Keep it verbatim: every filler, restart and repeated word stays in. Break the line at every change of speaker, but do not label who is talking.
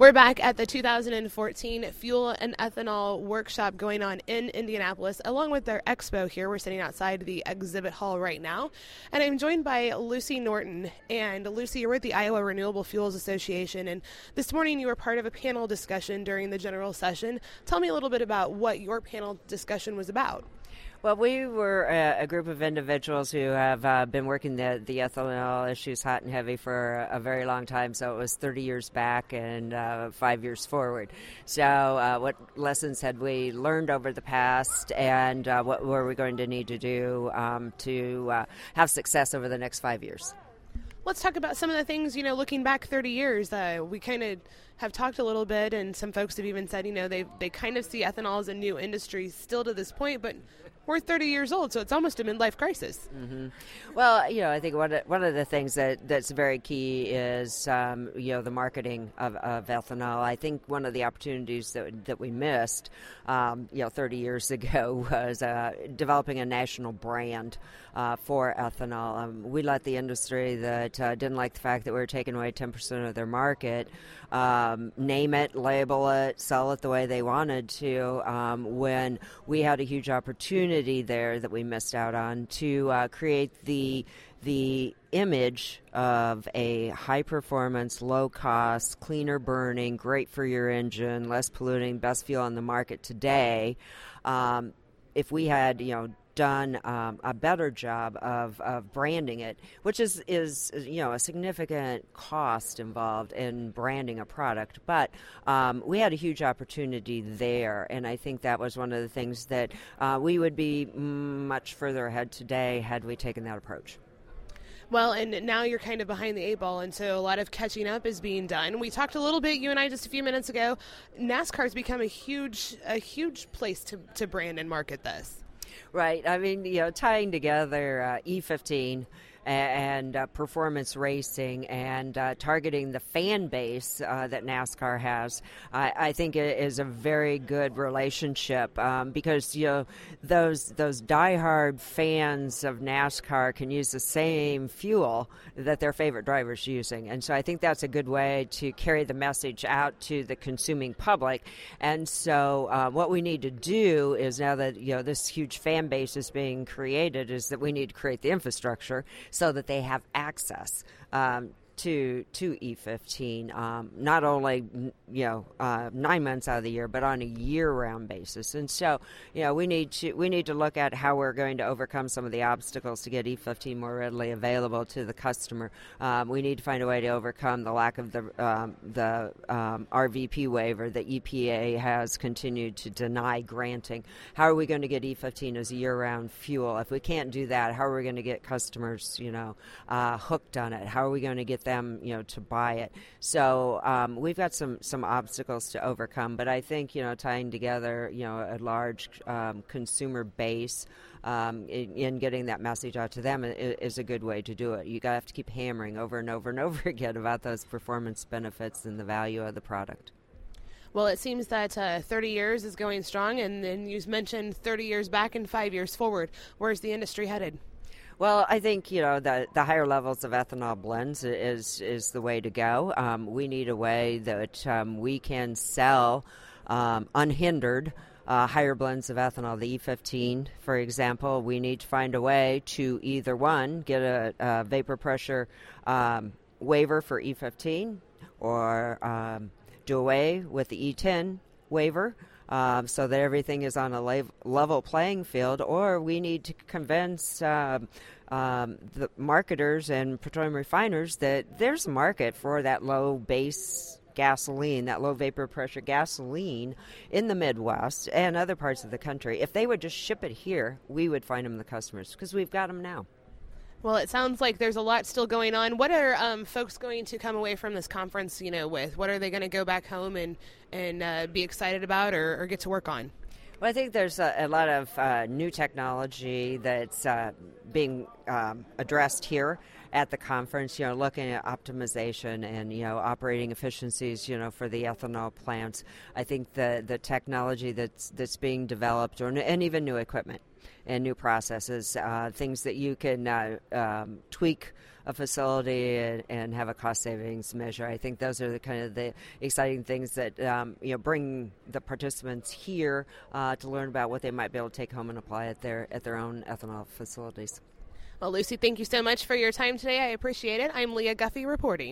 We're back at the two thousand fourteen Fuel and Ethanol Workshop going on in Indianapolis, along with their expo here. We're sitting outside the exhibit hall right now, and I'm joined by Lucy Norton. And Lucy, you're with the Iowa Renewable Fuels Association, and this morning you were part of a panel discussion during the general session. Tell me a little bit about what your panel discussion was about.
Well, we were a, a group of individuals who have uh, been working the, the ethanol issues hot and heavy for a, a very long time. So it was thirty years back and uh, five years forward. So uh, what lessons had we learned over the past, and uh, what were we going to need to do um, to uh, have success over the next five years?
Let's talk about some of the things, you know, looking back thirty years. Uh, we kind of have talked a little bit, and some folks have even said, you know, they they kind of see ethanol as a new industry still to this point, but we're thirty years old, so it's almost a midlife crisis.
Mm-hmm. Well, you know, I think one of, one of the things that, that's very key is, um, you know, the marketing of, of ethanol. I think one of the opportunities that that we missed, um, you know, thirty years ago was uh, developing a national brand uh, for ethanol. Um, we let the industry that uh, didn't like the fact that we were taking away ten percent of their market um, name it, label it, sell it the way they wanted to, um, when we had a huge opportunity there that we missed out on to uh, create the the image of a high-performance, low-cost, cleaner burning, great for your engine, less polluting, best fuel on the market today. Um, if we had, you know, done um, a better job of, of branding it, which is, is, you know, a significant cost involved in branding a product. But um, we had a huge opportunity there, and I think that was one of the things that uh, we would be much further ahead today had we taken that approach.
Well, and now you're kind of behind the eight ball, and so a lot of catching up is being done. We talked a little bit, you and I, just a few minutes ago. NASCAR's become a huge, a huge place to, to brand and market this.
Right. I mean, you know, tying together uh, E fifteen and uh, performance racing and uh, targeting the fan base uh, that NASCAR has, I, I think it is a very good relationship um, because, you know, those those diehard fans of NASCAR can use the same fuel that their favorite driver's using. And so I think that's a good way to carry the message out to the consuming public. And so uh, what we need to do is, now that, you know, this huge fan base is being created, is that we need to create the infrastructure so that they have access um, to to E fifteen, um, not only, you know, uh, nine months out of the year, but on a year-round basis. And so, you know, we need to we need to look at how we're going to overcome some of the obstacles to get E fifteen more readily available to the customer. Um, we need to find a way to overcome the lack of the um, the um, R V P waiver that E P A has continued to deny granting. How are we going to get E fifteen as a year-round fuel? If we can't do that, how are we going to get customers, you know, uh, hooked on it? How are we going to get them, you know, to buy it? So um, we've got some some obstacles to overcome, but I think, you know, tying together, you know, a large um, consumer base um, in, in getting that message out to them is, is a good way to do it. You got to have to keep hammering over and over and over again about those performance benefits and the value of the product.
Well, it seems that uh, thirty years is going strong, and then you mentioned thirty years back and five years forward. Where's the industry headed?
Well, I think, you know, the, the higher levels of ethanol blends is is the way to go. Um, we need a way that um, we can sell um, unhindered uh, higher blends of ethanol. The E fifteen, for example, we need to find a way to either, one, get a, a vapor pressure um, waiver for E fifteen, or um, do away with the E ten waiver, Um, so that everything is on a la- level playing field, or we need to convince um, um, the marketers and petroleum refiners that there's a market for that low base gasoline, that low vapor pressure gasoline in the Midwest and other parts of the country. If they would just ship it here, we would find them the customers, because we've got them now.
Well, it sounds like there's a lot still going on. What are um, folks going to come away from this conference, you know, with? What are they going to go back home and and uh, be excited about, or, or get to work on?
Well, I think there's a, a lot of uh, new technology that's uh, being um, addressed here at the conference, you know, looking at optimization and, you know, operating efficiencies, you know, for the ethanol plants. I think the, the technology that's that's being developed, or and even new equipment, and new processes, uh, things that you can uh, um, tweak a facility and, and have a cost savings measure. I think those are the kind of the exciting things that um, you know bring the participants here uh, to learn about what they might be able to take home and apply at their at their own ethanol facilities.
Well, Lucy, thank you so much for your time today. I appreciate it. I'm Leah Guffey reporting.